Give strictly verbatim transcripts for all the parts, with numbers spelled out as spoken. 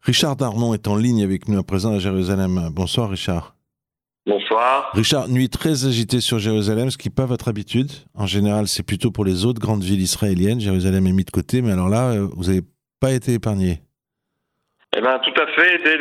Richard Darmon est en ligne avec nous à présent à Jérusalem. Bonsoir Richard. Bonsoir. Richard, nuit très agitée sur Jérusalem, ce qui n'est pas votre habitude. En général, c'est plutôt pour les autres grandes villes israéliennes. Jérusalem est mis de côté, mais alors là, vous n'avez pas été épargné. Eh ben, tout à fait. Dès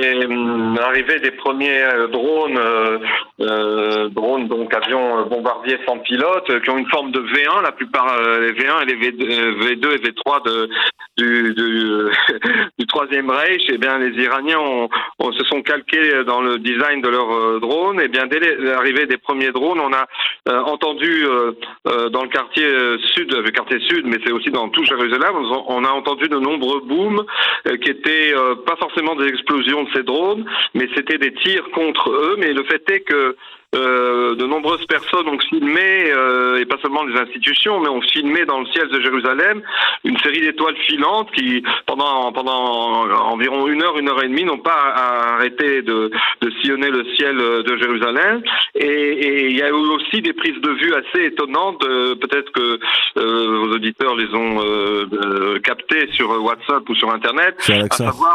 l'arrivée des premiers drones, euh, euh, drones donc avions bombardiers sans pilote, euh, qui ont une forme de V un, la plupart euh, les V un et les V deux et V trois de, du, du, du Troisième Reich, eh bien, les Iraniens ont, ont, se sont calqués dans le design de leurs euh, drones. Eh bien, dès l'arrivée des premiers drones, on a euh, entendu euh, euh, dans le quartier sud, le quartier sud, mais c'est aussi dans tout Jérusalem, on a entendu de nombreux booms euh, qui étaient Euh, pas forcément des explosions de ces drones, mais c'était des tirs contre eux. Mais le fait est que euh, de nombreuses personnes ont filmé, euh, et pas seulement les institutions, mais ont filmé dans le ciel de Jérusalem une série d'étoiles filantes qui, pendant pendant environ une heure, une heure et demie, n'ont pas arrêté de, de sillonner le ciel de Jérusalem. Et, et il y a eu aussi des prises de vue assez étonnantes. Euh, peut-être que euh, vos auditeurs les ont euh, euh, captées sur WhatsApp ou sur Internet. À savoir,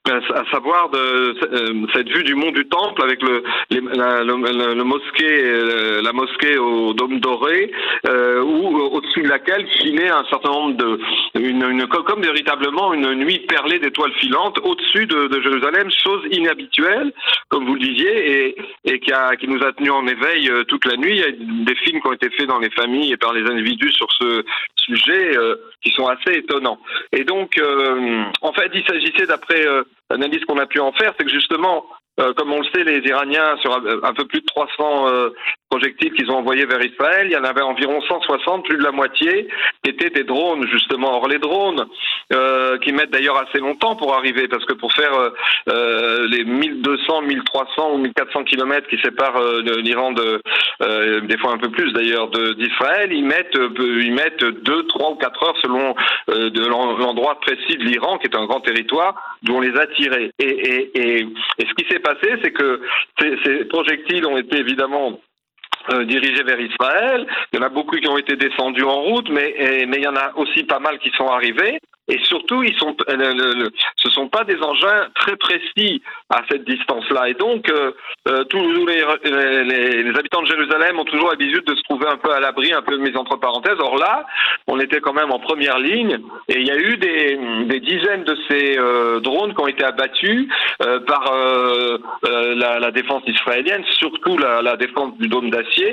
à savoir de, euh, cette vue du mont du Temple avec le, les, la, le, le, le mosquée, euh, la mosquée au dôme doré, euh, où au-dessus de laquelle filait un certain nombre de, une, une, comme véritablement une nuit perlée d'étoiles filantes au-dessus de, de Jérusalem, chose inhabituelle, comme vous le disiez, et, et qui, a, qui nous a tenus en éveil euh, toute la nuit. Il y a des films qui ont été faits dans les familles et par les individus sur ce sujet euh, qui sont assez étonnants. Et donc, euh, en fait, il s'agissait d'après euh, l'analyse qu'on a pu en faire, c'est que justement, euh, comme on le sait, les Iraniens, sur un, un peu plus de trois cents euh, projectiles qu'ils ont envoyés vers Israël, il y en avait environ cent soixante, plus de la moitié, qui étaient des drones, justement. Or, les drones, euh, qui mettent d'ailleurs assez longtemps pour arriver, parce que pour faire euh, les mille deux cents, mille trois cents ou mille quatre cents kilomètres qui séparent euh, de, l'Iran, de, euh, des fois un peu plus d'ailleurs, de, d'Israël, ils mettent, euh, ils mettent deux, trois ou quatre heures selon euh, de l'endroit précis de l'Iran, qui est un grand territoire, d'où on les a tirés. Et, et, et, et ce qui s'est passé, c'est que ces, ces projectiles ont été évidemment Euh, dirigés vers Israël. Il y en a beaucoup qui ont été descendus en route, mais, et, mais il y en a aussi pas mal qui sont arrivés. Et surtout, ils sont, euh, le, le, ce ne sont pas des engins très précis à cette distance-là. Et donc, euh, euh, tous les, les, les habitants de Jérusalem ont toujours l'habitude de se trouver un peu à l'abri, un peu mis entre parenthèses. Or là, on était quand même en première ligne. Et il y a eu des, des dizaines de ces euh, drones qui ont été abattus euh, par euh, euh, la, la défense israélienne, surtout la, la défense du dôme d'acier,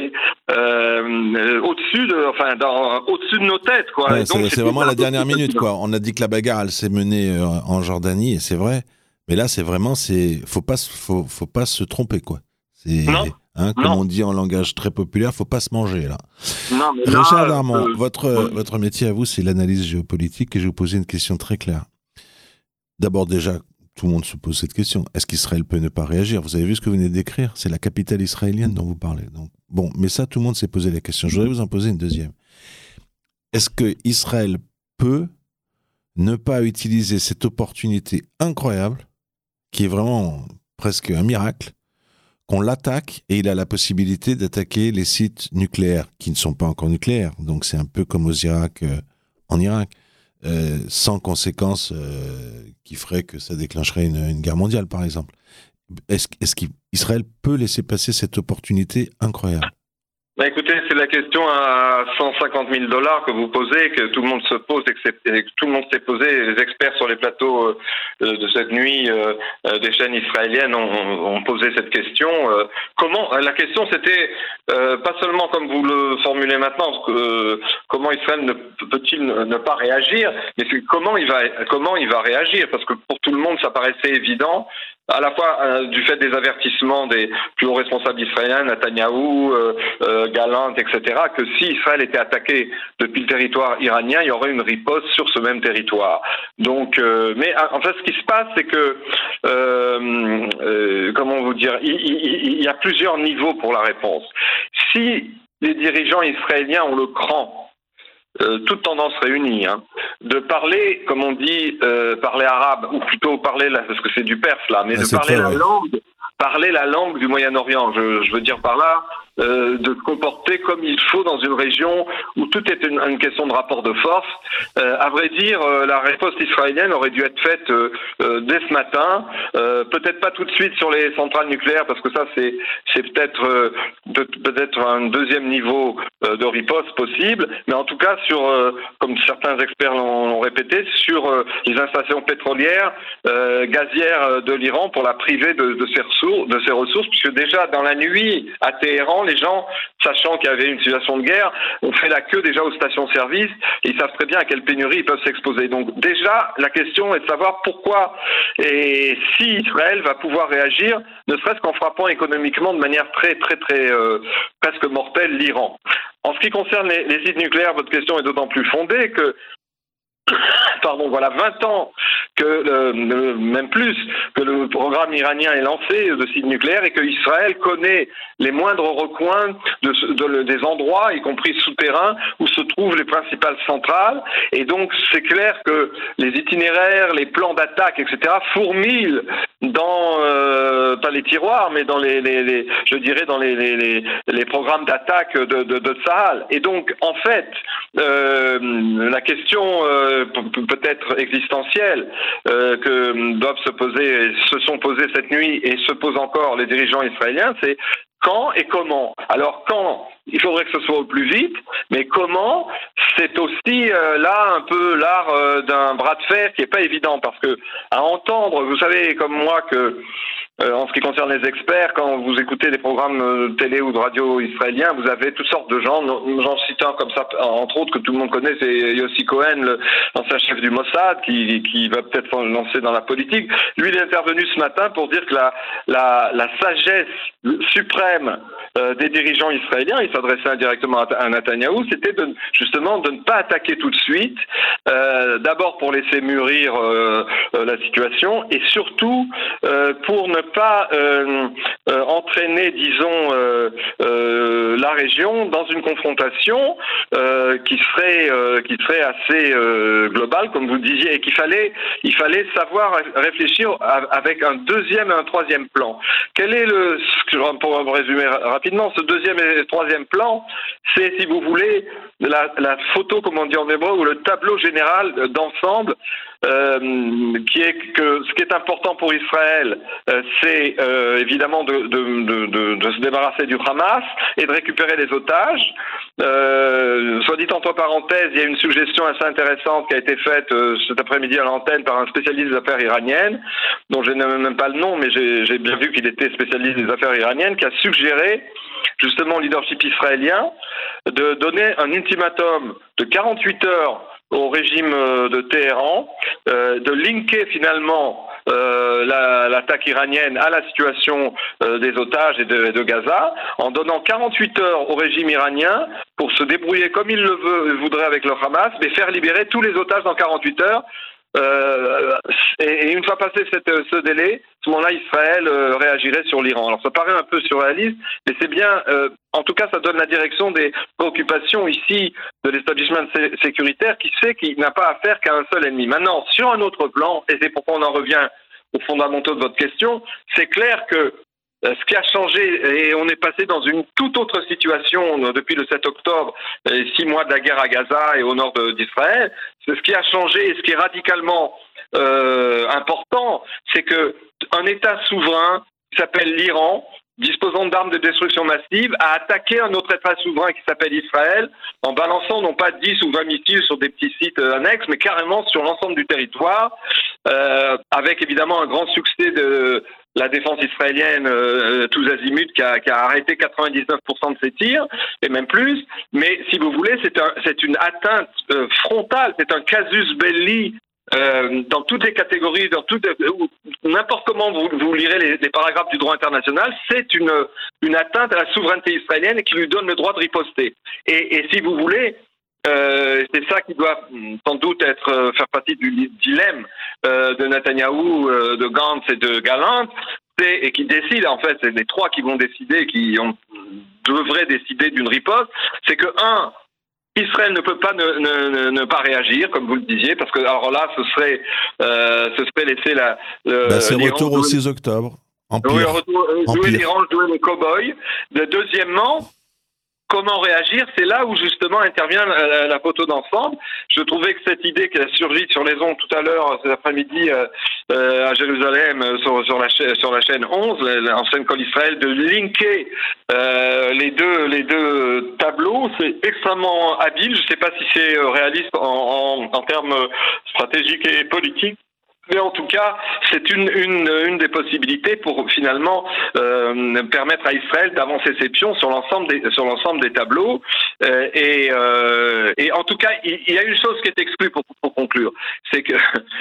euh, au-dessus de, enfin, dans, au-dessus de nos têtes, quoi. Ouais, et donc, c'est, c'est vraiment la dernière minute, quoi. On a dit que la bagarre, elle s'est menée euh, en Jordanie, et c'est vrai. Mais là, c'est vraiment, c'est, faut pas, faut, faut pas se tromper, quoi. C'est, non, hein, comme non. on dit en langage très populaire, faut pas se manger, là. Non, mais Richard là, Darmon, euh, votre, euh, votre métier à vous, c'est l'analyse géopolitique, et je vais vous poser une question très claire. D'abord, déjà, tout le monde se pose cette question. Est-ce qu'Israël peut ne pas réagir? Vous avez vu ce que vous venez de décrire? C'est la capitale israélienne dont vous parlez. Donc, bon, mais ça, tout le monde s'est posé la question. Je voudrais vous en poser une deuxième. Est-ce que Israël peut ne pas utiliser cette opportunité incroyable, qui est vraiment presque un miracle, qu'on l'attaque et il a la possibilité d'attaquer les sites nucléaires, qui ne sont pas encore nucléaires, donc c'est un peu comme aux Irak, euh, en Irak, euh, sans conséquences euh, qui feraient que ça déclencherait une, une guerre mondiale, par exemple. Est-ce, est-ce qu'Israël peut laisser passer cette opportunité incroyable? Bah écoutez, c'est la question à cent cinquante mille dollars que vous posez, que tout le monde se pose et que, c'est, et que tout le monde s'est posé. Les experts sur les plateaux euh, de cette nuit euh, des chaînes israéliennes ont, ont posé cette question. Euh, comment La question c'était euh, pas seulement comme vous le formulez maintenant, euh, comment Israël ne, peut-il ne, ne pas réagir, mais c'est comment il va comment il va réagir, parce que pour tout le monde ça paraissait évident, à la fois euh, du fait des avertissements des plus hauts responsables israéliens, Netanyahou, euh, euh, Gallant, et cetera, que si Israël était attaqué depuis le territoire iranien, il y aurait une riposte sur ce même territoire. Donc, euh, mais en fait, ce qui se passe, c'est que, euh, euh, comment vous dire, il, il, il y a plusieurs niveaux pour la réponse. Si les dirigeants israéliens ont le cran, Euh, toute tendance réunie, hein, de parler, comme on dit, euh, parler arabe, ou plutôt parler, la, parce que c'est du perse là, mais ah, de parler la, ouais. langue, parler la langue du Moyen-Orient. Je, je veux dire par là, euh, de se comporter comme il faut dans une région où tout est une, une question de rapport de force. Euh, à vrai dire, euh, la riposte israélienne aurait dû être faite euh, euh, dès ce matin, euh, peut-être pas tout de suite sur les centrales nucléaires, parce que ça c'est, c'est peut-être, euh, peut-être un deuxième niveau euh, de riposte possible, mais en tout cas sur, euh, comme certains experts l'ont, l'ont répété, sur euh, les installations pétrolières, euh, gazières de l'Iran pour la priver de, de, ses ressources, de ses ressources, puisque déjà dans la nuit à Téhéran, les gens, sachant qu'il y avait une situation de guerre, ont fait la queue déjà aux stations-service et ils savent très bien à quelle pénurie ils peuvent s'exposer. Donc déjà, la question est de savoir pourquoi et si Israël va pouvoir réagir, ne serait-ce qu'en frappant économiquement de manière très, très, très euh, presque mortelle l'Iran. En ce qui concerne les, les sites nucléaires, votre question est d'autant plus fondée que Pardon, voilà vingt ans que le, le, même plus que le programme iranien est lancé de sites nucléaires et que Israël connaît les moindres recoins de, de, des endroits, y compris souterrains, où se trouvent les principales centrales. Et donc c'est clair que les itinéraires, les plans d'attaque, et cetera fourmillent dans euh, pas les tiroirs, mais dans les, les, les je dirais dans les, les, les, les programmes d'attaque de, de, de Tsahal. Et donc en fait, euh, la question euh, peut-être existentielle euh, que doivent se poser, se sont posées cette nuit et se posent encore les dirigeants israéliens, c'est quand et comment. Alors quand, il faudrait que ce soit au plus vite, mais comment, c'est aussi euh, là un peu l'art euh, d'un bras de fer qui est pas évident, parce que à entendre, vous savez comme moi que Euh, en ce qui concerne les experts, quand vous écoutez des programmes de télé ou de radio israéliens, vous avez toutes sortes de gens. J'en cite un comme ça, entre autres, que tout le monde connaît, c'est Yossi Cohen, l'ancien chef du Mossad, qui, qui va peut-être se lancer dans la politique. Lui, il est intervenu ce matin pour dire que la, la, la sagesse suprême euh, des dirigeants israéliens, il s'adressait indirectement à, à Netanyahou, c'était de, justement de ne pas attaquer tout de suite, euh, d'abord pour laisser mûrir euh, euh, la situation, et surtout euh, pour ne pas euh, euh, entraîner, disons, euh, euh, la région dans une confrontation euh, qui serait euh, qui serait assez euh, globale, comme vous disiez, et qu'il fallait il fallait savoir réfléchir avec un deuxième et un troisième plan. Quel est le, pour résumer rapidement, ce deuxième et troisième plan, c'est, si vous voulez, la, la photo, comme on dit en hébreu, ou le tableau général d'ensemble. Euh, qui est que ce qui est important pour Israël, euh, c'est euh, évidemment de, de, de, de, de se débarrasser du Hamas et de récupérer les otages. Euh, soit dit entre parenthèses, il y a une suggestion assez intéressante qui a été faite euh, cet après-midi à l'antenne par un spécialiste des affaires iraniennes, dont je n'ai même pas le nom, mais j'ai, j'ai bien vu qu'il était spécialiste des affaires iraniennes, qui a suggéré justement au leadership israélien de donner un ultimatum de quarante-huit heures au régime de Téhéran, euh, de linker finalement euh, la, l'attaque iranienne à la situation euh, des otages et de, de Gaza, en donnant quarante-huit heures au régime iranien pour se débrouiller comme il le veut, voudrait avec le Hamas, mais faire libérer tous les otages dans quarante-huit heures. Euh, et, et une fois passé cette, ce délai, à ce moment-là, Israël euh, réagirait sur l'Iran. Alors ça paraît un peu surréaliste, mais c'est bien, euh, en tout cas ça donne la direction des préoccupations ici de l'établissement sécuritaire qui sait qu'il n'a pas affaire qu'à un seul ennemi. Maintenant, sur un autre plan, et c'est pourquoi on en revient aux fondamentaux de votre question, c'est clair que ce qui a changé, et on est passé dans une toute autre situation depuis le sept octobre, et six mois de la guerre à Gaza et au nord de, d'Israël, c'est ce qui a changé et ce qui est radicalement euh, important, c'est que un État souverain qui s'appelle l'Iran, disposant d'armes de destruction massive, a attaqué un autre État souverain qui s'appelle Israël en balançant non pas dix ou vingt missiles sur des petits sites annexes, mais carrément sur l'ensemble du territoire, euh, avec évidemment un grand succès de la défense israélienne euh, tous azimuts qui a, qui a arrêté quatre-vingt-dix-neuf pour cent de ses tirs, et même plus. Mais si vous voulez, c'est, un, c'est une atteinte euh, frontale, c'est un casus belli euh, dans toutes les catégories, dans toutes, n'importe comment vous, vous lirez les, les paragraphes du droit international, c'est une, une atteinte à la souveraineté israélienne et qui lui donne le droit de riposter. Et, et si vous voulez, Euh, c'est ça qui doit sans doute être euh, faire partie du dilemme euh, de Netanyahou, euh, de Gantz et de Gallant, c'est, et qui décide en fait, c'est les trois qui vont décider, qui ont, devraient décider d'une riposte, c'est que un, Israël ne peut pas ne, ne, ne, ne pas réagir, comme vous le disiez, parce que alors là, ce serait, euh, ce serait laisser la. Le, bah c'est retour au six octobre. Empire. Oui, jouer l'Iran, jouer les cow-boys. Deuxièmement, comment réagir? C'est là où justement intervient la, la photo d'ensemble. Je trouvais que cette idée qui a surgi sur les ondes tout à l'heure, cet après-midi, euh, euh, à Jérusalem, sur, sur, la chaîne, sur la chaîne onze, l'ancienne Kol Israël, de linker euh, les deux les deux tableaux, c'est extrêmement habile. Je ne sais pas si c'est réaliste en, en, en termes stratégiques et politiques. Mais en tout cas, c'est une, une, une des possibilités pour finalement euh, permettre à Israël d'avancer ses pions sur l'ensemble des, sur l'ensemble des tableaux. Euh, et, euh, et en tout cas, il, il y a une chose qui est exclue pour, pour conclure, c'est que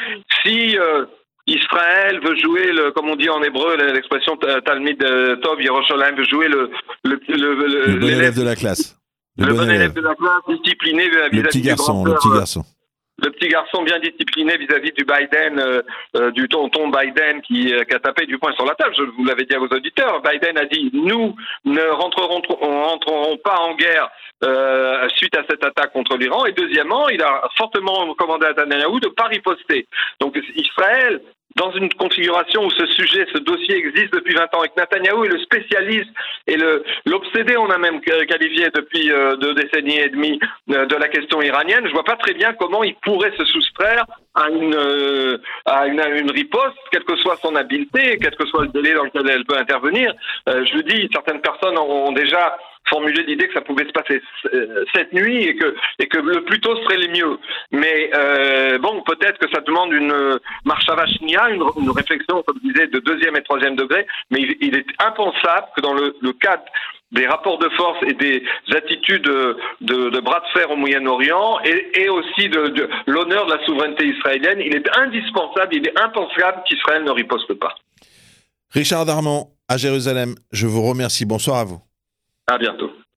si euh, Israël veut jouer, le, comme on dit en hébreu, l'expression Talmid Tov Yerushalayim, veut jouer le le le, le, le bon élève de la classe, le, le bon, bon élève de la classe, discipliné vis-à-vis le petit garçon, du le petit garçon. Le petit garçon bien discipliné vis-à-vis du Biden, euh, euh, du tonton Biden qui, euh, qui a tapé du poing sur la table. Je vous l'avais dit à vos auditeurs. Biden a dit: nous ne rentrerons, rentrerons pas en guerre euh, suite à cette attaque contre l'Iran. Et deuxièmement, il a fortement recommandé à Netanyahou de ne pas riposter. Donc Israël, dans une configuration où ce sujet, ce dossier existe depuis vingt ans et que Netanyahou est le spécialiste et le, l'obsédé, on a même qualifié depuis euh, deux décennies et demie euh, de la question iranienne, je vois pas très bien comment il pourrait se soustraire à une, euh, à une, à une riposte, quelle que soit son habileté, quel que soit le délai dans lequel elle peut intervenir. Euh, je le dis, certaines personnes ont, ont déjà formulé l'idée que ça pouvait se passer cette nuit et que et que le plus tôt serait le mieux. Mais euh, bon, peut-être que ça demande une marche à vachnia, une, une réflexion, comme je disais, de deuxième et troisième degré. Mais il, il est impensable que dans le, le cadre des rapports de force et des attitudes de, de, de bras de fer au Moyen-Orient et, et aussi de, de l'honneur de la souveraineté israélienne, il est indispensable, il est impensable qu'Israël ne riposte pas. Richard Darmon, à Jérusalem, je vous remercie. Bonsoir à vous. À bientôt.